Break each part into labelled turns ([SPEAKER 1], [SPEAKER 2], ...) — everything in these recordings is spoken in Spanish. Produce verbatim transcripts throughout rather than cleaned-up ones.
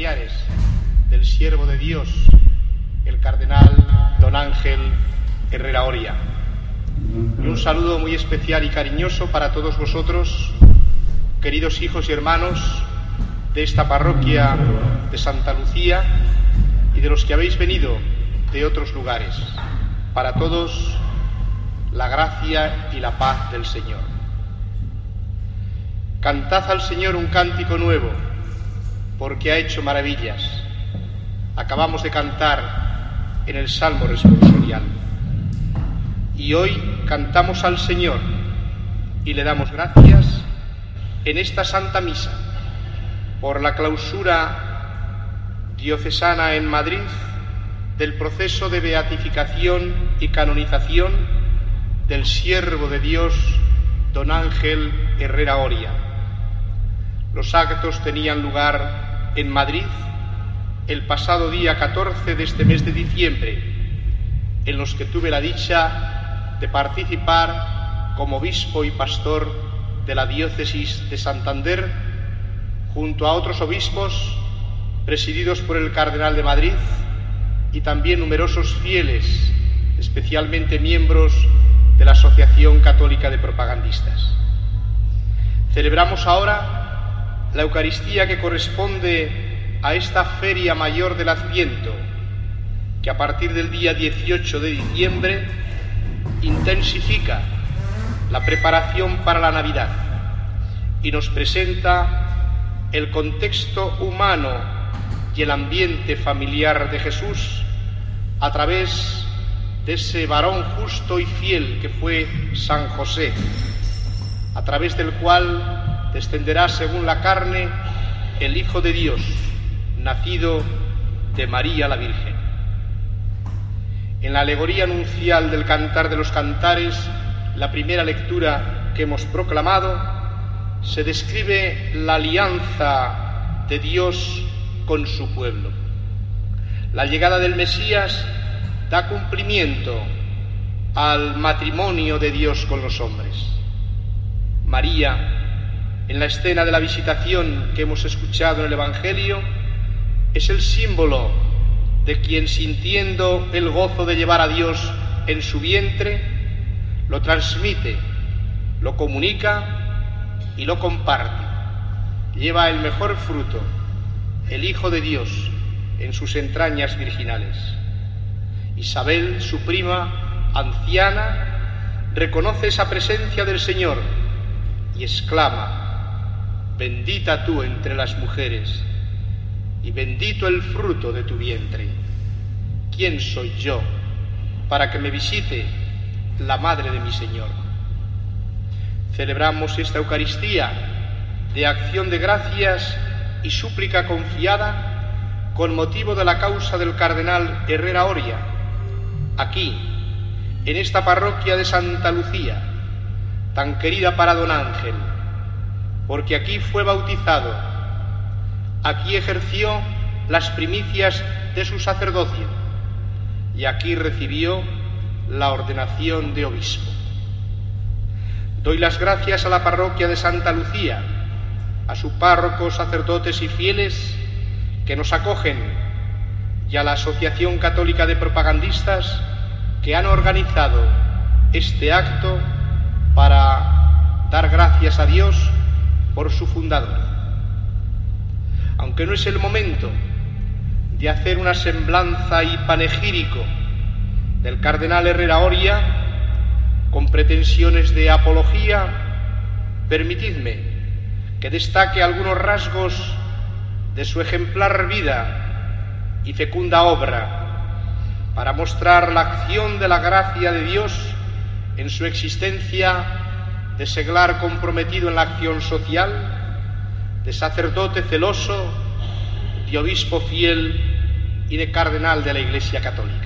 [SPEAKER 1] familiares del siervo de Dios, el cardenal don Ángel Herrera Oria. Y un saludo muy especial y cariñoso para todos vosotros, queridos hijos y hermanos de esta parroquia de Santa Lucía y de los que habéis venido de otros lugares. Para todos, la gracia y la paz del Señor. Cantad al Señor un cántico nuevo, porque ha hecho maravillas. Acabamos de cantar en el Salmo responsorial. Y hoy cantamos al Señor y le damos gracias en esta Santa Misa por la clausura diocesana en Madrid del proceso de beatificación y canonización del siervo de Dios, don Ángel Herrera Oria. Los actos tenían lugar en Madrid el pasado día catorce de este mes de diciembre, en los que tuve la dicha de participar como obispo y pastor de la diócesis de Santander, junto a otros obispos presididos por el cardenal de Madrid y también numerosos fieles, especialmente miembros de la Asociación Católica de Propagandistas. Celebramos ahora la Eucaristía que corresponde a esta Feria Mayor del Adviento, que a partir del día dieciocho de diciembre intensifica la preparación para la Navidad y nos presenta el contexto humano y el ambiente familiar de Jesús a través de ese varón justo y fiel que fue San José, a través del cual descenderá según la carne el Hijo de Dios, nacido de María la Virgen. En la alegoría nuncial del Cantar de los Cantares, la primera lectura que hemos proclamado, se describe la alianza de Dios con su pueblo. La llegada del Mesías da cumplimiento al matrimonio de Dios con los hombres. María, en la escena de la visitación que hemos escuchado en el Evangelio, es el símbolo de quien, sintiendo el gozo de llevar a Dios en su vientre, lo transmite, lo comunica y lo comparte. Lleva el mejor fruto, el Hijo de Dios, en sus entrañas virginales. Isabel, su prima anciana, reconoce esa presencia del Señor y exclama: bendita tú entre las mujeres y bendito el fruto de tu vientre. ¿Quién soy yo para que me visite la madre de mi Señor? Celebramos esta Eucaristía de acción de gracias y súplica confiada con motivo de la causa del cardenal Herrera Oria, aquí, en esta parroquia de Santa Lucía, tan querida para don Ángel, porque aquí fue bautizado. Aquí ejerció las primicias de su sacerdocio y aquí recibió la ordenación de obispo. Doy las gracias a la parroquia de Santa Lucía, a su párroco, sacerdotes y fieles que nos acogen y a la Asociación Católica de Propagandistas que han organizado este acto para dar gracias a Dios por su fundador. Aunque no es el momento de hacer una semblanza y panegírico del cardenal Herrera Oria con pretensiones de apología, permitidme que destaque algunos rasgos de su ejemplar vida y fecunda obra para mostrar la acción de la gracia de Dios en su existencia de seglar comprometido en la acción social, de sacerdote celoso, de obispo fiel y de cardenal de la Iglesia Católica.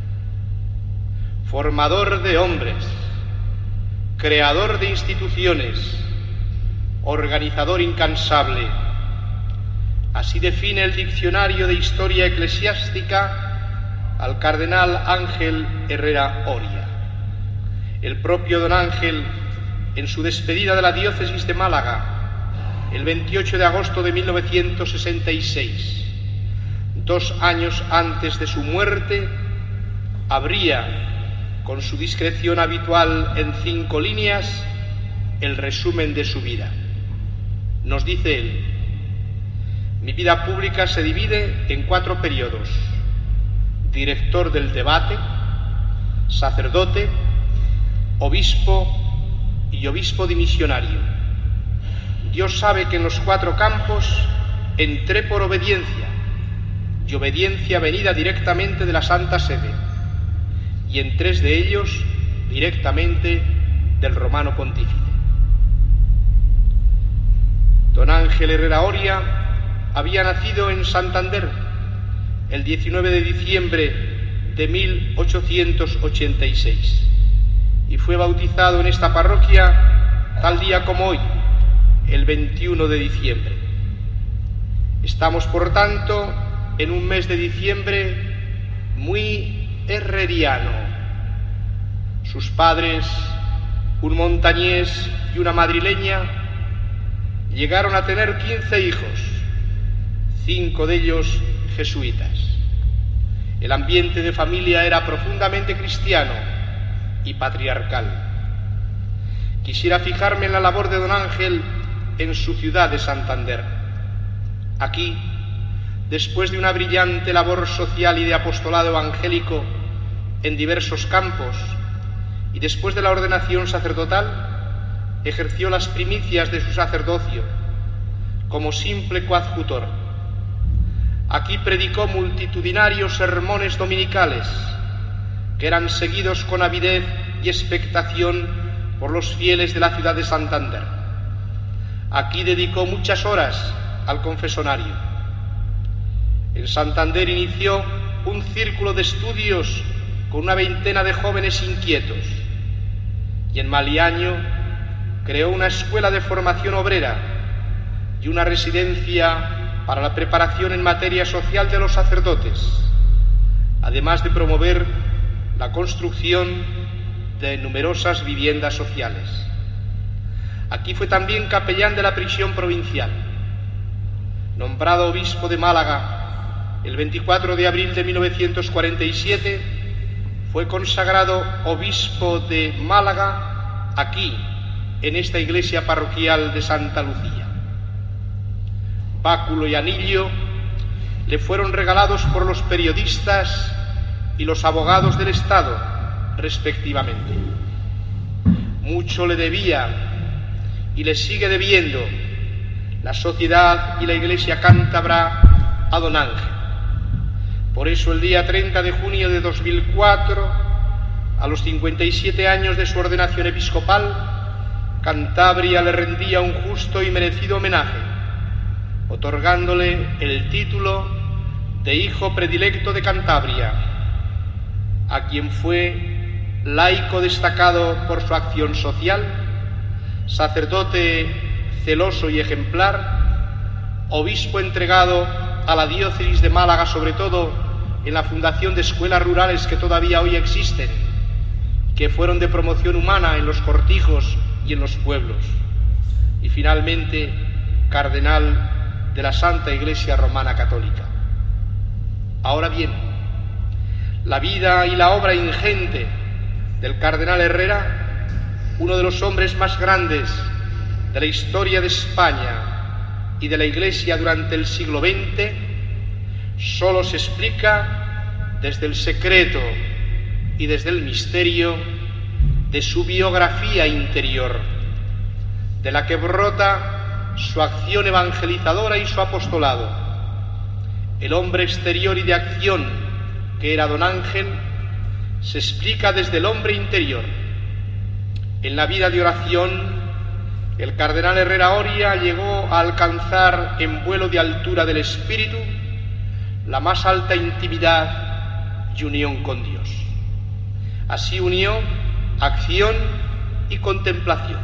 [SPEAKER 1] Formador de hombres, creador de instituciones, organizador incansable. Así define el Diccionario de Historia Eclesiástica al cardenal Ángel Herrera Oria. El propio don Ángel, en su despedida de la diócesis de Málaga, el veintiocho de agosto de mil novecientos sesenta y seis, dos años antes de su muerte, abría, con su discreción habitual en cinco líneas, el resumen de su vida. Nos dice él: mi vida pública se divide en cuatro periodos: director del debate, sacerdote, obispo y obispo dimisionario. Dios sabe que en los cuatro campos entré por obediencia, y obediencia venida directamente de la Santa Sede, y en tres de ellos directamente del Romano Pontífice. Don Ángel Herrera Oria había nacido en Santander el diecinueve de diciembre de mil ochocientos ochenta y seis y fue bautizado en esta parroquia tal día como hoy, el veintiuno de diciembre. Estamos, por tanto, en un mes de diciembre muy herreriano. Sus padres, un montañés y una madrileña, llegaron a tener quince hijos, cinco de ellos jesuitas. El ambiente de familia era profundamente cristiano y patriarcal. Quisiera fijarme en la labor de don Ángel en su ciudad de Santander. Aquí, después de una brillante labor social y de apostolado evangélico en diversos campos, y después de la ordenación sacerdotal, ejerció las primicias de su sacerdocio como simple coadjutor. Aquí predicó multitudinarios sermones dominicales que eran seguidos con avidez y expectación por los fieles de la ciudad de Santander. Aquí dedicó muchas horas al confesonario. En Santander inició un círculo de estudios con una veintena de jóvenes inquietos, y en Maliaño creó una escuela de formación obrera y una residencia para la preparación en materia social de los sacerdotes, además de promover la construcción de numerosas viviendas sociales. Aquí fue también capellán de la prisión provincial. Nombrado obispo de Málaga el veinticuatro de abril de mil novecientos cuarenta y siete, fue consagrado obispo de Málaga aquí, en esta iglesia parroquial de Santa Lucía. Báculo y anillo le fueron regalados por los periodistas y los abogados del Estado, respectivamente. Mucho le debía y le sigue debiendo la sociedad y la Iglesia cántabra a don Ángel. Por eso, el día treinta de junio de dos mil cuatro, a los cincuenta y siete años de su ordenación episcopal, Cantabria le rendía un justo y merecido homenaje, otorgándole el título de Hijo Predilecto de Cantabria, a quien fue laico destacado por su acción social, sacerdote celoso y ejemplar, obispo entregado a la diócesis de Málaga, sobre todo en la fundación de escuelas rurales que todavía hoy existen, que fueron de promoción humana en los cortijos y en los pueblos, y finalmente cardenal de la Santa Iglesia Romana Católica. Ahora bien, la vida y la obra ingente del cardenal Herrera, uno de los hombres más grandes de la historia de España y de la Iglesia durante el siglo veinte, solo se explica desde el secreto y desde el misterio de su biografía interior, de la que brota su acción evangelizadora y su apostolado. El hombre exterior y de acción que era don Ángel se explica desde el hombre interior. En la vida de oración, el cardenal Herrera Oria llegó a alcanzar en vuelo de altura del espíritu la más alta intimidad y unión con Dios. Así unió acción y contemplación.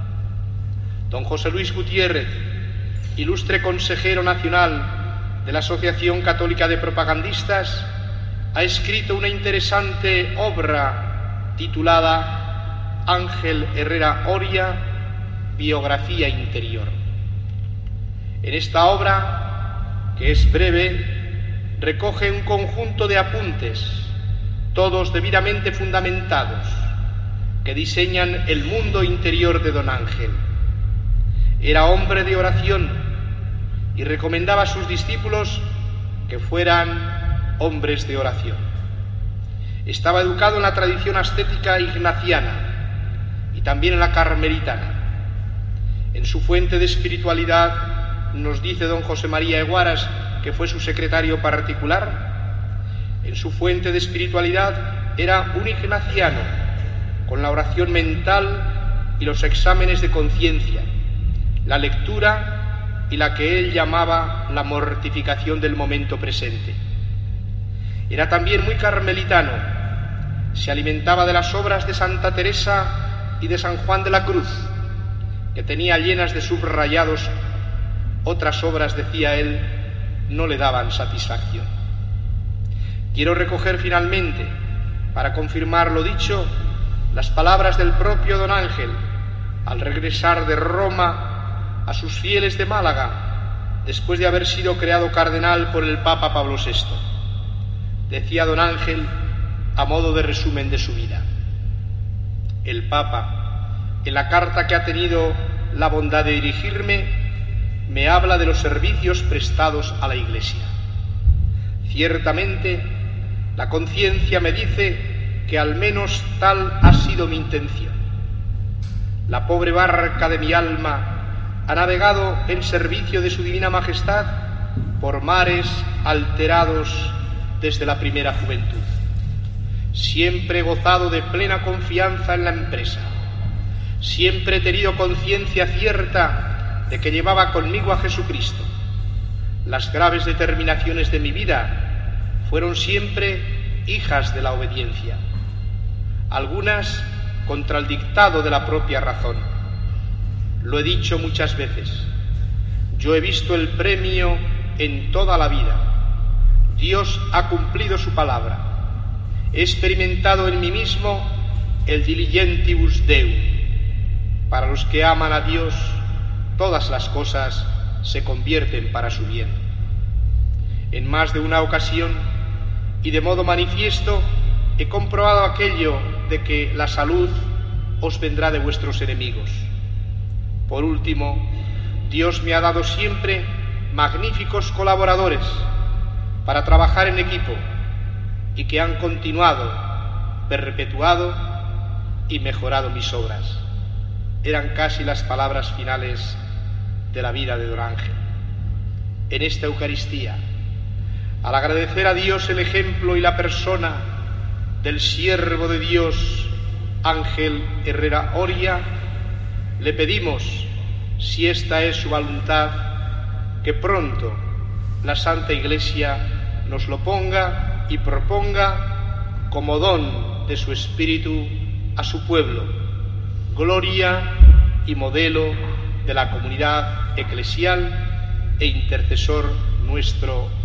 [SPEAKER 1] Don José Luis Gutiérrez, ilustre consejero nacional de la Asociación Católica de Propagandistas, ha escrito una interesante obra titulada Ángel Herrera Oria, biografía interior. En esta obra, que es breve, recoge un conjunto de apuntes, todos debidamente fundamentados, que diseñan el mundo interior de don Ángel. Era hombre de oración y recomendaba a sus discípulos que fueran hombres de oración. Estaba educado en la tradición ascética ignaciana y también en la carmelitana. En su fuente de espiritualidad, nos dice don José María Eguaras, que fue su secretario particular, en su fuente de espiritualidad era un ignaciano, con la oración mental y los exámenes de conciencia, la lectura y la que él llamaba la mortificación del momento presente. Era también muy carmelitano, se alimentaba de las obras de Santa Teresa y de San Juan de la Cruz, que tenía llenas de subrayados. Otras obras, decía él, no le daban satisfacción. Quiero recoger finalmente, para confirmar lo dicho, las palabras del propio don Ángel al regresar de Roma a sus fieles de Málaga, después de haber sido creado cardenal por el Papa Pablo sexto. Decía don Ángel, a modo de resumen de su vida: el Papa, en la carta que ha tenido la bondad de dirigirme, me habla de los servicios prestados a la Iglesia. Ciertamente, la conciencia me dice que al menos tal ha sido mi intención. La pobre barca de mi alma ha navegado en servicio de su Divina Majestad por mares alterados desde la primera juventud. Siempre he gozado de plena confianza en la empresa. Siempre he tenido conciencia cierta de que llevaba conmigo a Jesucristo. Las graves determinaciones de mi vida fueron siempre hijas de la obediencia, algunas contra el dictado de la propia razón. Lo he dicho muchas veces, yo he visto el premio en toda la vida. Dios ha cumplido su palabra. He experimentado en mí mismo el diligentibus Deum. Para los que aman a Dios, todas las cosas se convierten para su bien. En más de una ocasión y de modo manifiesto he comprobado aquello de que la salud os vendrá de vuestros enemigos. Por último, Dios me ha dado siempre magníficos colaboradores para trabajar en equipo y que han continuado, perpetuado y mejorado mis obras. Eran casi las palabras finales de la vida de don Ángel. En esta Eucaristía, al agradecer a Dios el ejemplo y la persona del siervo de Dios, Ángel Herrera Oria, le pedimos, si esta es su voluntad, que pronto la Santa Iglesia nos lo ponga y proponga como don de su Espíritu a su pueblo, gloria y modelo de la comunidad eclesial e intercesor nuestro